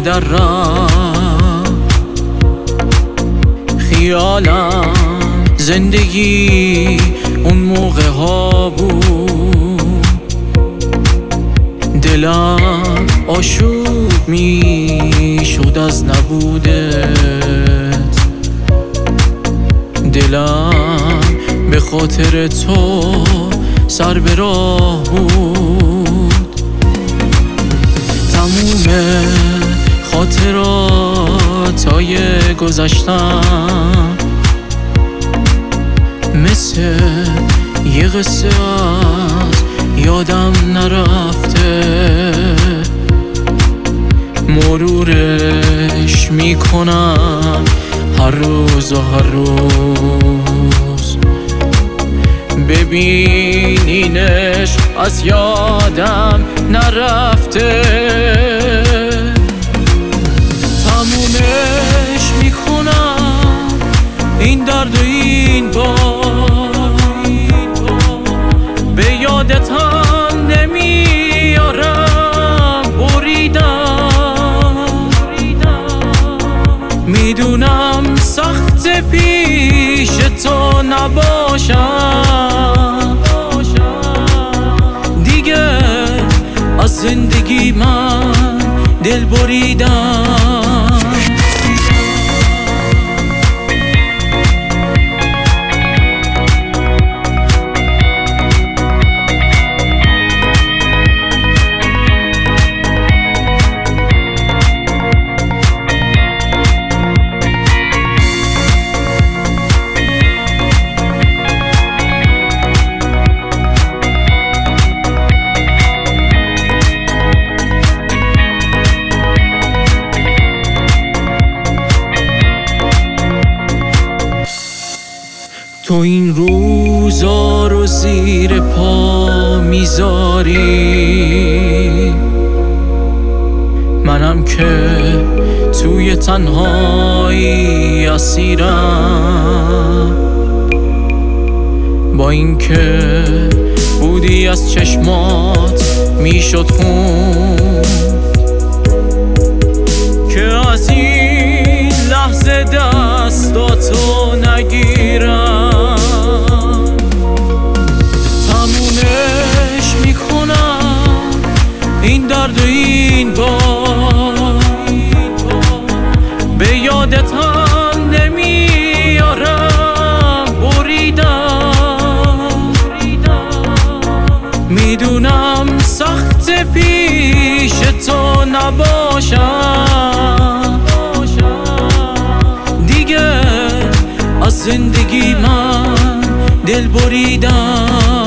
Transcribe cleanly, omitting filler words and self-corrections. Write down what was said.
در راه خیالم زندگی اون موقع ها بود، دلم آشوب می شد از نبودت، دلم به خاطر تو سر به راه بود. تموم خاطراتای گذشتم مثل یه قصه از یادم نرفته، مرورش میکنم هر روز و هر روز، ببینینش از یادم نرفته، تمومش میکنم این درد و این بار، به یادت هم نمیارم بریدم، میدونم سخت پیش تو نباشم، دیگه از زندگی من دل بریدم. تو این روزا رو زیر پا میذاری، منم که توی تنهایی اسیرم، با اینکه بودی از چشمات میشد خون که از این لحظه دستاتو نگیرم، این درد و این بار به یادت هم نمیارم بریدم، میدونم سخت پیش تو نباشم، دیگه از زندگی من دل بریدم.